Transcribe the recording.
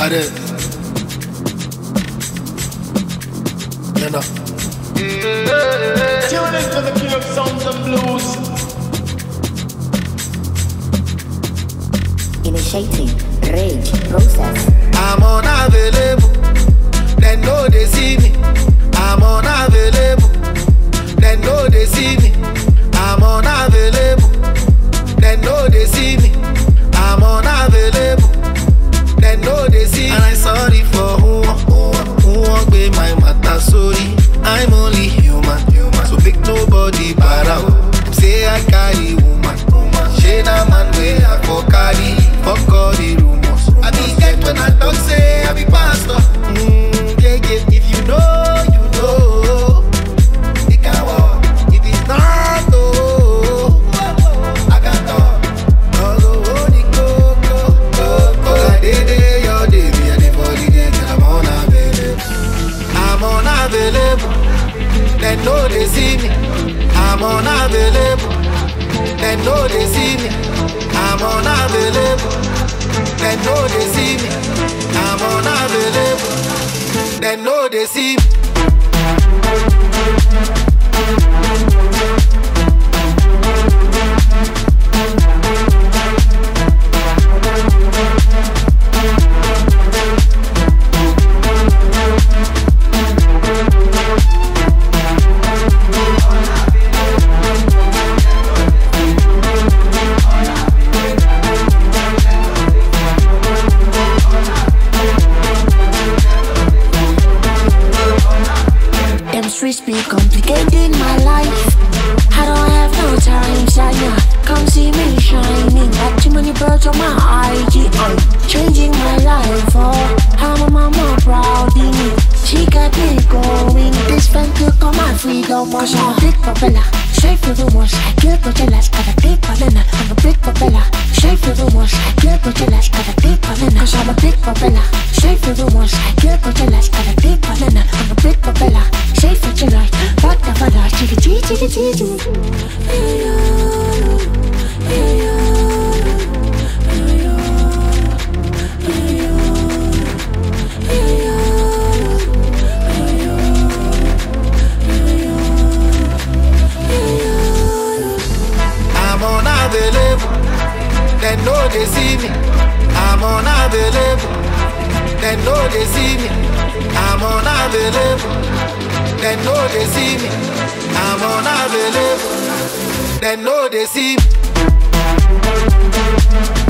Bad. You know. Tune in to the king of sounds and blues. Initiating rage process. I'm unavailable. They know they see me. I'm unavailable. They know they see me. I'm unavailable. They know they see me. I'm unavailable. They know they see me. And I'm sorry for who won't be my matter. Sorry, I'm only human. So big nobody but out. Say I carry woman. She na man way I for carry. Fuck all the rumors. I be get when I talk say I be pastor. Yeah, if you know, you know. It can walk. If it's not, oh, I can talk. I'm unavailable. They know they see me. I'm unavailable. They know they see me. I'm unavailable. They know they see me. I'm unavailable. They know they see me. Streets be complicating my life. I don't have no time, Shania. Come see me shining. Got too many birds on my IG. I'm changing my life. Oh, I'm a mama proud in me. She got me going. This fan took on my freedom. Cause I'm a big propeller. Straight for the wars. I kill Coachella. Got a big banana. I'm a big propeller. Straight for the wars. I kill Coachella. Got a big banana. Cause I'm a big propeller. Straight for the wars. I kill Coachella. Got a big banana. I'm a big propeller. Safe for tonight, what the fuck? Chitty chitty chitty chitty. I'm unavailable. They know they see me. I'm unavailable. They know they see me. I'm unavailable. They know they see me. I'm unavailable. They know they see me.